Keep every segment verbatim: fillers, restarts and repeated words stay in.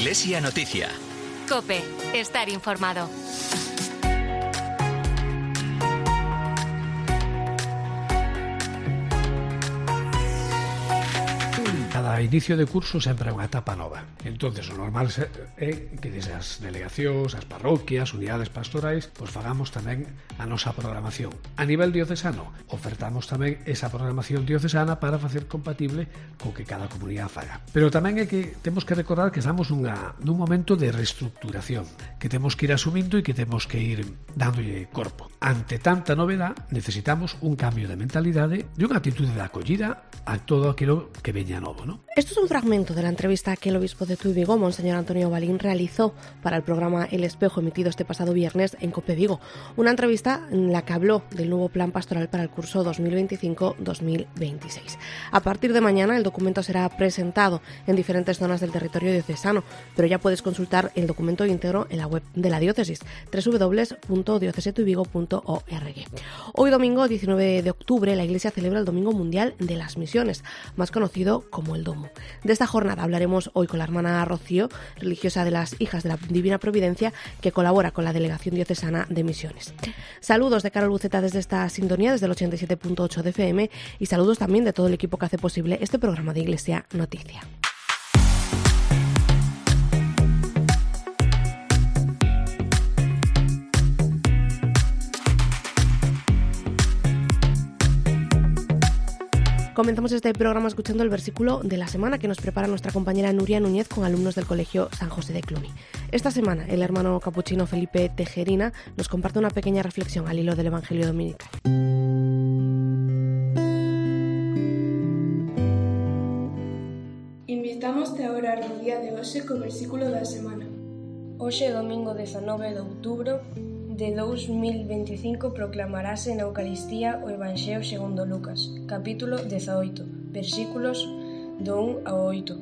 Iglesia Noticia. COPE. Estar informado. Cada inicio de curso sempre é unha etapa nova. Entonces, o normal é que desde as delegacións, as parroquias, unidades pastorais, pois fagamos tamén a nosa programación. A nivel diocesano, ofertamos tamén esa programación diocesana para facer compatible co que cada comunidade faga. Pero tamén é que temos que recordar que estamos nunha, nun momento de reestructuración, que temos que ir asumindo e que temos que ir dándolle corpo. Ante tanta novedade, necesitamos un cambio de mentalidade e unha actitude de acollida a todo aquilo que veña novo, ¿no? Esto es un fragmento de la entrevista que el obispo de Tui Vigo, Monseñor Antonio Balín, realizó para el programa El Espejo, emitido este pasado viernes en COPE Vigo. Una entrevista en la que habló del nuevo plan pastoral para el curso dos mil veinticinco dos mil veintiséis. A partir de mañana el documento será presentado en diferentes zonas del territorio diocesano, pero ya puedes consultar el documento íntegro en la web de la diócesis, doble u doble u doble u punto diócesis tuy vigo punto org. Hoy domingo diecinueve de octubre la Iglesia celebra el Domingo Mundial de las Misiones, más conocido como el Domo. De esta jornada hablaremos hoy con la hermana Rocío, religiosa de las Hijas de la Divina Providencia, que colabora con la Delegación Diocesana de Misiones. Saludos de Carol Buceta desde esta sintonía, desde el ochenta y siete punto ocho de F M, y saludos también de todo el equipo que hace posible este programa de Iglesia Noticia. Comenzamos este programa escuchando el versículo de la semana que nos prepara nuestra compañera Nuria Núñez con alumnos del Colegio San José de Cluny. Esta semana el hermano capuchino Felipe Tejerina nos comparte una pequeña reflexión al hilo del Evangelio dominical. Invitámoste a orar no día de hoxe co versículo da semana. Hoxe, domingo dezanove de outubro de dous mil veinticinco, proclamarase na Eucaristía o Evanxeo segundo Lucas, capítulo dezaoito, versículos do un ao oito.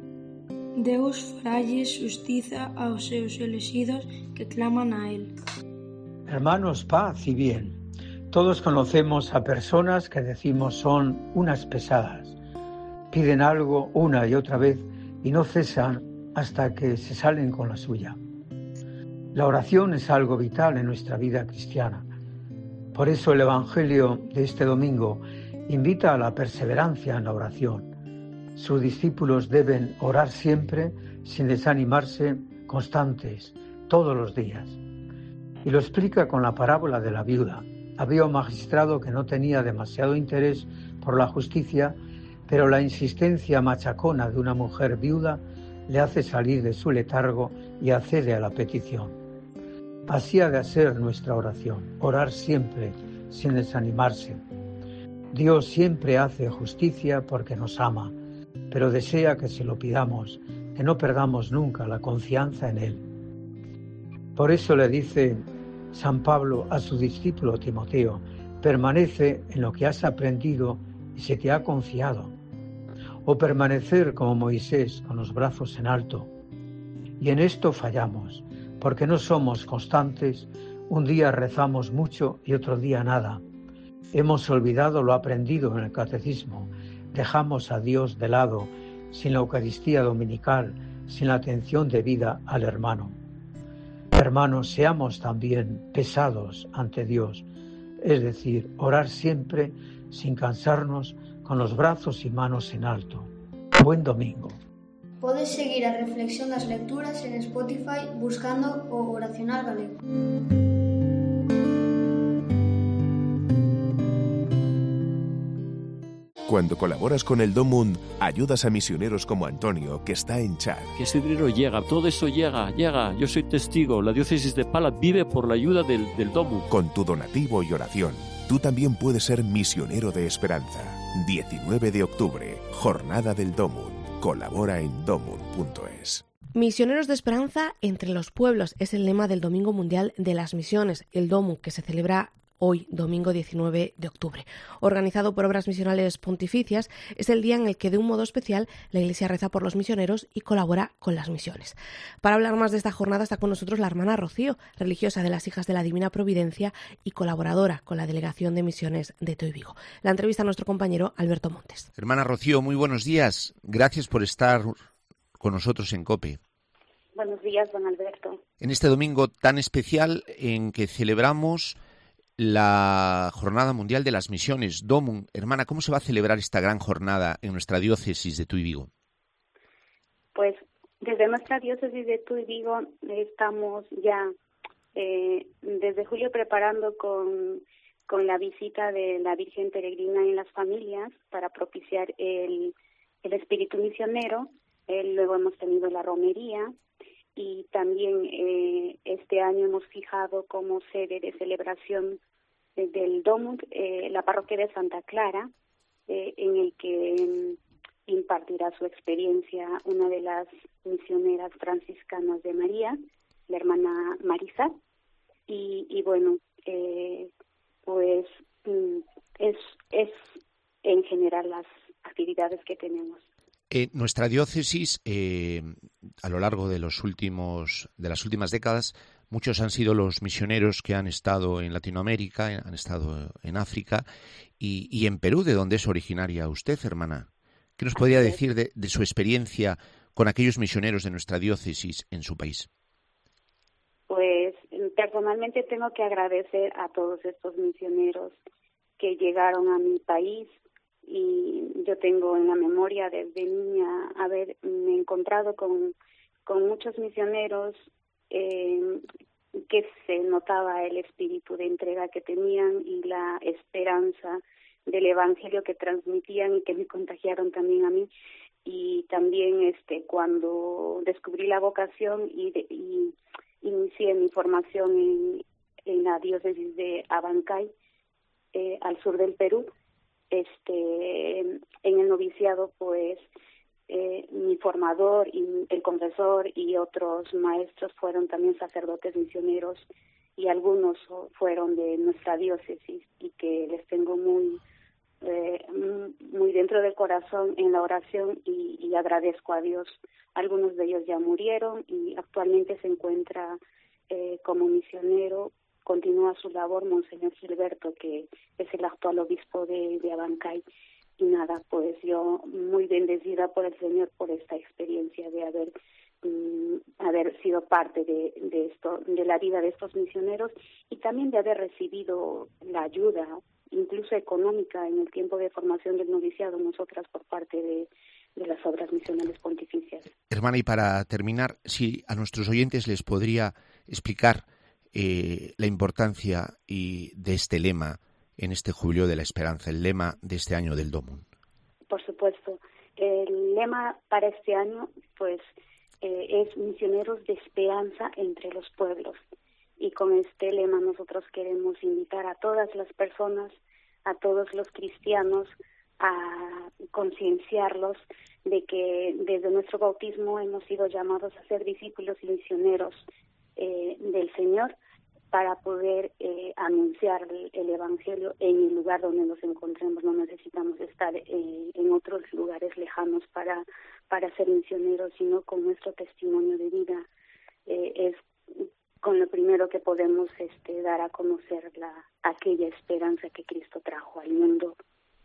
Deus faralles xustiza aos seus elexidos que claman a Él. Hermanos, paz y bien. Todos conocemos a personas que decimos son unas pesadas. Piden algo una y otra vez y no cesan hasta que se salen con la suya. La oración es algo vital en nuestra vida cristiana. Por eso el Evangelio de este domingo invita a la perseverancia en la oración. Sus discípulos deben orar siempre, sin desanimarse, constantes, todos los días. Y lo explica con la parábola de la viuda. Había un magistrado que no tenía demasiado interés por la justicia, pero la insistencia machacona de una mujer viuda le hace salir de su letargo y accede a la petición. Así ha de ser nuestra oración, orar siempre, sin desanimarse. Dios siempre hace justicia porque nos ama, pero desea que se lo pidamos, que no perdamos nunca la confianza en Él. Por eso le dice San Pablo a su discípulo Timoteo: permanece en lo que has aprendido y se te ha confiado. O permanecer como Moisés con los brazos en alto. Y en esto fallamos, porque no somos constantes, un día rezamos mucho y otro día nada. Hemos olvidado lo aprendido en el catecismo, dejamos a Dios de lado, sin la Eucaristía dominical, sin la atención debida al hermano. Hermanos, seamos también pesados ante Dios, es decir, orar siempre sin cansarnos, con los brazos y manos en alto. Buen domingo. Podes seguir a reflexión das lecturas en Spotify buscando o Oracional Galego. Cuando colaboras con el Domund, ayudas a misioneros como Antonio, que está en Chad. Que ese dinero llega, todo eso llega, llega. Yo soy testigo, la diócesis de Pala vive por la ayuda del, del Domund. Con tu donativo y oración, tú también puedes ser misionero de esperanza. diecinueve de octubre, Jornada del Domund. Colabora en domund punto es. Misioneros de Esperanza entre los pueblos es el lema del Domingo Mundial de las Misiones, el Domund, que se celebra hoy, domingo diecinueve de octubre. Organizado por Obras Misionales Pontificias, es el día en el que de un modo especial la Iglesia reza por los misioneros y colabora con las misiones. Para hablar más de esta jornada está con nosotros la hermana Rocío, religiosa de las Hijas de la Divina Providencia y colaboradora con la Delegación de Misiones de Tui Vigo. La entrevista a nuestro compañero Alberto Montes. Hermana Rocío, muy buenos días. Gracias por estar con nosotros en COPE. Buenos días, don Alberto. En este domingo tan especial en que celebramos la Jornada Mundial de las Misiones, Domum, hermana, ¿cómo se va a celebrar esta gran jornada en nuestra diócesis de Tuy Vigo? Pues desde nuestra diócesis de Tuy Vigo estamos ya eh, desde julio preparando con, con la visita de la Virgen Peregrina en las familias para propiciar el, el espíritu misionero. Eh, luego hemos tenido la romería. Y también eh, este año hemos fijado como sede de celebración eh, del Domum eh, la parroquia de Santa Clara, eh, en el que eh, impartirá su experiencia una de las misioneras franciscanas de María, la hermana Marisa. Y, y bueno, eh, pues mm, es, es en general las actividades que tenemos. Eh, nuestra diócesis, eh, a lo largo de los últimos, de las últimas décadas, muchos han sido los misioneros que han estado en Latinoamérica, han estado en África y, y en Perú, de donde es originaria usted, hermana. ¿Qué nos podría decir de, de su experiencia con aquellos misioneros de nuestra diócesis en su país? Pues personalmente tengo que agradecer a todos estos misioneros que llegaron a mi país. Y yo tengo en la memoria desde niña haberme encontrado con, con muchos misioneros eh, que se notaba el espíritu de entrega que tenían y la esperanza del evangelio que transmitían y que me contagiaron también a mí. Y también este cuando descubrí la vocación y, de, y inicié mi formación en, en la diócesis de Abancay, eh, al sur del Perú, Este, en el noviciado, pues, eh, mi formador y el confesor y otros maestros fueron también sacerdotes misioneros y algunos fueron de nuestra diócesis y que les tengo muy, eh, muy dentro del corazón en la oración y, y agradezco a Dios. Algunos de ellos ya murieron y actualmente se encuentra eh, como misionero. Continúa su labor Monseñor Gilberto, que es el actual obispo de, de Abancay. Y nada, pues yo muy bendecida por el Señor por esta experiencia de haber um, haber sido parte de, de esto, de la vida de estos misioneros y también de haber recibido la ayuda, incluso económica, en el tiempo de formación del noviciado, nosotras por parte de, de las obras misionales pontificias. Hermana, y para terminar, si a nuestros oyentes les podría explicar Eh, la importancia y de este lema en este Jubileo de la Esperanza, el lema de este año del Domum. Por supuesto. El lema para este año pues eh, es Misioneros de Esperanza entre los pueblos. Y con este lema nosotros queremos invitar a todas las personas, a todos los cristianos, a concienciarlos de que desde nuestro bautismo hemos sido llamados a ser discípulos y misioneros eh, del Señor, para poder eh, anunciar el, el Evangelio en el lugar donde nos encontremos. No necesitamos estar eh, en otros lugares lejanos para, para ser misioneros, sino con nuestro testimonio de vida. Eh, es con lo primero que podemos este, dar a conocer la, aquella esperanza que Cristo trajo al mundo.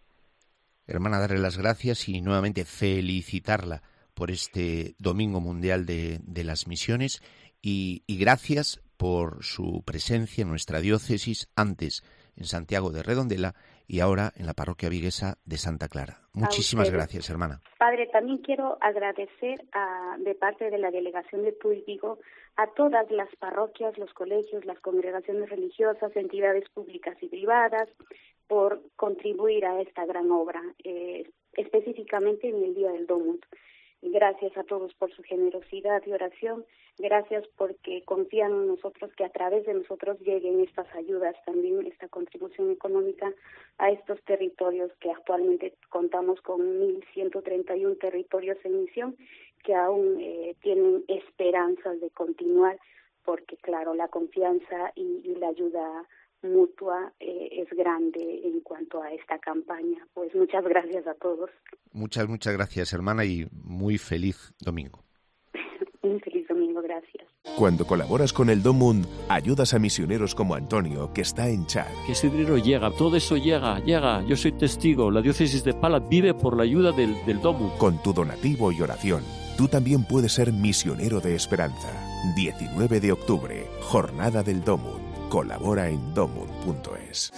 Hermana, darle las gracias y nuevamente felicitarla por este Domingo Mundial de, de las Misiones y, y gracias por su presencia en nuestra diócesis, antes en Santiago de Redondela y ahora en la parroquia viguesa de Santa Clara. Muchísimas gracias, hermana. Padre, también quiero agradecer a, de parte de la delegación de Tuy Vigo a todas las parroquias, los colegios, las congregaciones religiosas, entidades públicas y privadas, por contribuir a esta gran obra, eh, específicamente en el Día del Domum. Gracias a todos por su generosidad y oración. Gracias porque confían en nosotros que a través de nosotros lleguen estas ayudas, también esta contribución económica a estos territorios que actualmente contamos con mil ciento treinta y uno territorios en misión que aún eh, tienen esperanzas de continuar porque, claro, la confianza y, y la ayuda mutua eh, es grande en cuanto a esta campaña. Pues muchas gracias a todos. Muchas, muchas gracias, hermana, y muy feliz domingo. Un feliz domingo, gracias. Cuando colaboras con el Domum, ayudas a misioneros como Antonio, que está en Chad. Que ese dinero llega, todo eso llega, llega. Yo soy testigo, la diócesis de Pala vive por la ayuda del, del Domum. Con tu donativo y oración, Tú también puedes ser misionero de esperanza. diecinueve de octubre, Jornada del Domund. Colabora en domund punto es.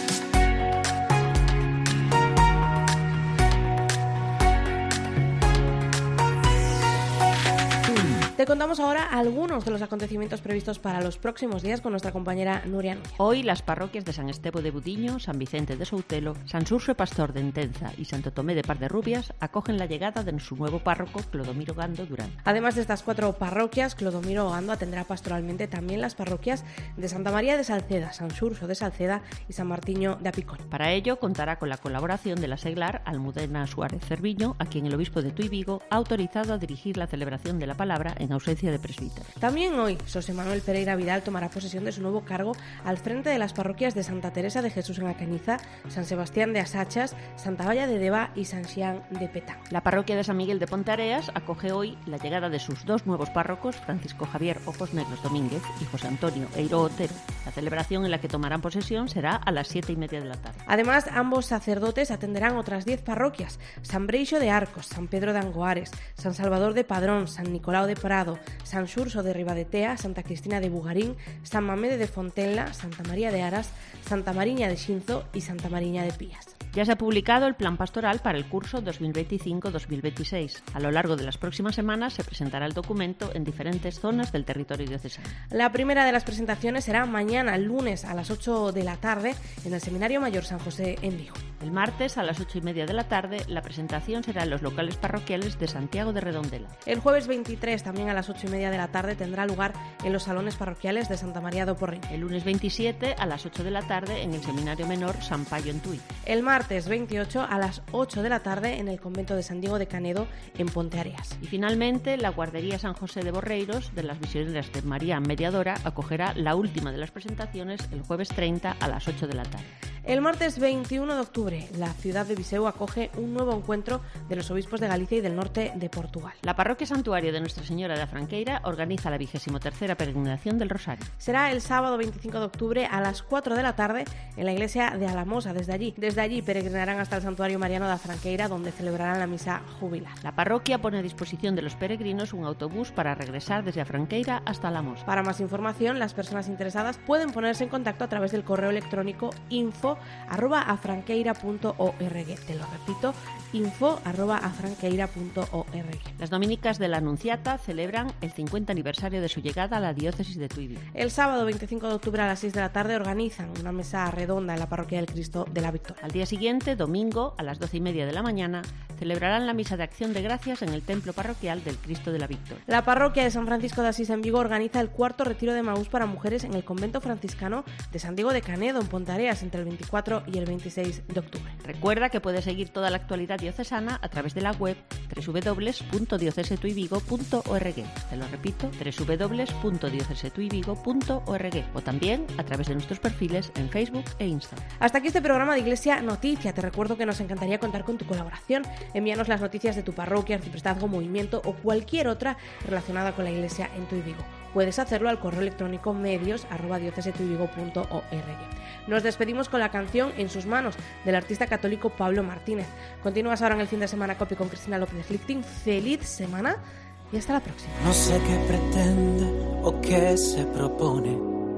Te contamos ahora algunos de los acontecimientos previstos para los próximos días con nuestra compañera Nuria Núñez. Hoy las parroquias de San Estevo de Budiño, San Vicente de Soutelo, San Xurxo Pastor de Entenza y Santo Tomé de Parderrubias acogen la llegada de su nuevo párroco, Clodomiro Gando Durán. Además de estas cuatro parroquias, Clodomiro Gando atenderá pastoralmente también las parroquias de Santa María de Salceda, San Xurxo de Salceda y San Martiño de Apicón. Para ello contará con la colaboración de la seglar Almudena Suárez Cerviño, a quien el obispo de Tui Vigo ha autorizado a dirigir la celebración de la palabra en ausencia de presbítero. También hoy, José Manuel Pereira Vidal tomará posesión de su nuevo cargo al frente de las parroquias de Santa Teresa de Jesús en Alcañiza, San Sebastián de Asachas, Santa Valla de Deva y San Xián de Petán. La parroquia de San Miguel de Ponteareas acoge hoy la llegada de sus dos nuevos párrocos, Francisco Javier Ojos Negros Domínguez y José Antonio Eiro Otero. La celebración en la que tomarán posesión será a las siete y media de la tarde. Además, ambos sacerdotes atenderán otras diez parroquias: San Breixo de Arcos, San Pedro de Angoares, San Salvador de Padrón, San Nicolau de Prado, San Xurxo de Ribadetea, Santa Cristina de Bugarín, San Mamede de Fontenla, Santa María de Aras, Santa Mariña de Xinzo y Santa Mariña de Pías. Ya se ha publicado el plan pastoral para el curso dos mil veinticinco dos mil veintiséis. A lo largo de las próximas semanas se presentará el documento en diferentes zonas del territorio diocesano. La primera de las presentaciones será mañana, lunes, a las ocho de la tarde, en el Seminario Mayor San José en Vigo. El martes, a las ocho y media de la tarde, la presentación será en los locales parroquiales de Santiago de Redondela. El jueves veintitrés, también a las ocho y media de la tarde, tendrá lugar en los salones parroquiales de Santa María do Porrín. El lunes veintisiete, a las ocho de la tarde, en el Seminario Menor San Payo en Tui. El martes veintiocho, a las ocho de la tarde, en el convento de San Diego de Canedo, en Ponteareas. Y finalmente, la guardería San José de Borreiros de las Misioneras de María Mediadora acogerá la última de las presentaciones el jueves treinta a las ocho de la tarde. El martes veintiuno de octubre, la ciudad de Viseu acoge un nuevo encuentro de los obispos de Galicia y del norte de Portugal. La parroquia santuario de Nuestra Señora de Afranqueira organiza la vigésimo tercera peregrinación del Rosario. Será el sábado veinticinco de octubre a las cuatro de la tarde en la iglesia de Alamosa. Desde allí, desde allí peregrinarán hasta el santuario mariano de Afranqueira, donde celebrarán la misa jubilar. La parroquia pone a disposición de los peregrinos un autobús para regresar desde Afranqueira hasta Alamosa. Para más información, las personas interesadas pueden ponerse en contacto a través del correo electrónico info arroba afranqueira punto org. Te lo repito, info arroba afranqueira punto org. Las dominicas de la Anunciata celebran el cincuenta aniversario de su llegada a la diócesis de Tui Vigo. El sábado veinticinco de octubre a las seis de la tarde organizan una mesa redonda en la parroquia del Cristo de la Victoria. Al día siguiente, domingo, a las doce y media de la mañana, celebrarán la misa de acción de gracias en el templo parroquial del Cristo de la Victoria. La parroquia de San Francisco de Asís en Vigo organiza el cuarto retiro de Maús para mujeres en el convento franciscano de San Diego de Canedo, en Ponteareas, entre el veinticuatro y el veintiséis de octubre. Recuerda que puedes seguir toda la actualidad diocesana a través de la web doble u doble u doble u punto diocesetuivigo punto org. Te lo repito, doble u doble u doble u punto diocesetuivigo punto org, o también a través de nuestros perfiles en Facebook e Instagram. Hasta aquí este programa de Iglesia Noticia. Te recuerdo que nos encantaría contar con tu colaboración. Envíanos las noticias de tu parroquia, arciprestazgo, movimiento o cualquier otra relacionada con la Iglesia en Tui Vigo. Puedes hacerlo al correo electrónico medios arroba diocesetuivigo punto org. Nos despedimos con la canción En sus manos del artista católico Pablo Martínez. Continúas ahora en el fin de semana Cope con Cristina López Lichting. Feliz semana y hasta la próxima. No sé qué pretende o qué se propone.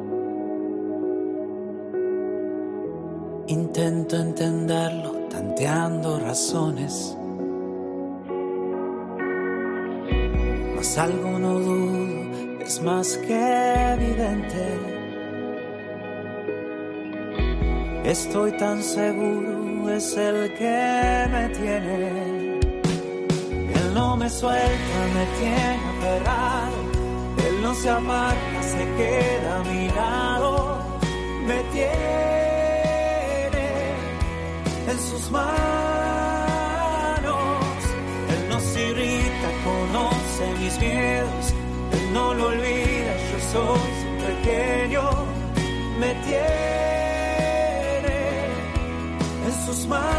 Intento entenderlo tanteando razones, mas algo no dudo, es más que evidente. Estoy tan seguro, es el que me tiene. Él no me suelta, me tiene aferrado. Él no se aparta, se queda a mi lado. Me tiene en sus manos. Él no se irrita, conoce mis miedos. Él no lo olvida, yo soy su pequeño. Me tiene en sus manos.